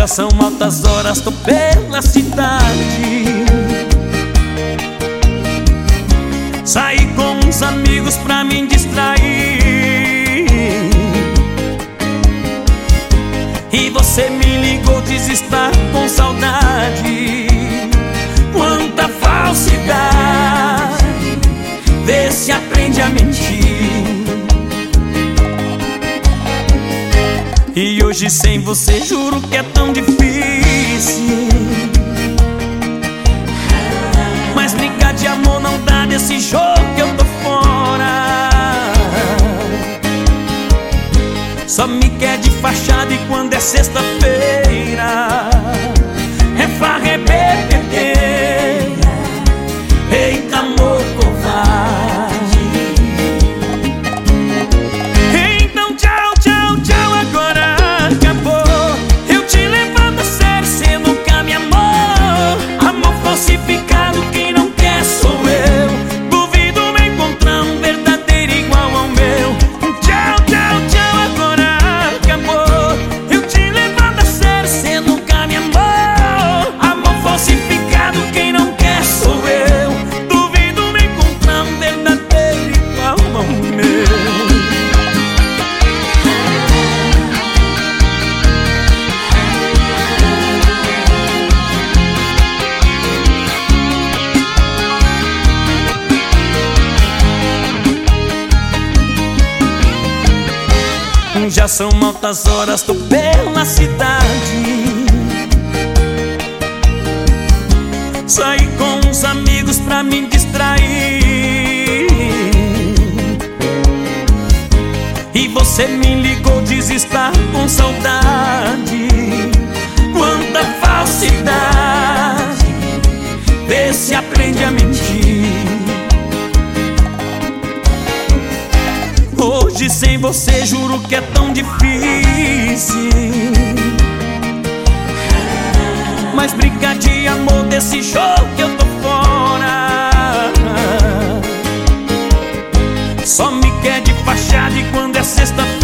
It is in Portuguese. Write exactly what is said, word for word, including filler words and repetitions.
Já são altas horas, tô pela cidade. Saí com uns amigos pra me distrair, e você me ligou, diz estar com saudade. Quanta falsidade, vê se aprende a mentir. E hoje sem você juro que é tão difícil, mas brincar de amor não dá, desse jogo que eu tô fora. Só me quer de fachada e quando é sexta-feira é farra, é bebedeira. Eita, amor covarde. Então tchau, tchau, tchau, agora acabou. Eu te levando a sério, cê nunca me amou. Amor falsificado, quem não quer sou eu. Duvido me encontrar um verdadeiro igual ao meu. Tchau, tchau, tchau, agora acabou. Eu te levando a sério, cê nunca me amou. Amor falsificado, quem não quer sou eu. Duvido me encontrar um verdadeiro igual ao meu. Já são altas horas, tô pela cidade. Saí com uns amigos pra me distrair, e você me ligou, diz estar com saudade. Quanta falsidade, vê se aprende a mentir. Hoje sem você juro que é tão difícil, mas brigar de amor desse jogo que eu tô fora. Só me quer de fachada e quando é sexta-feira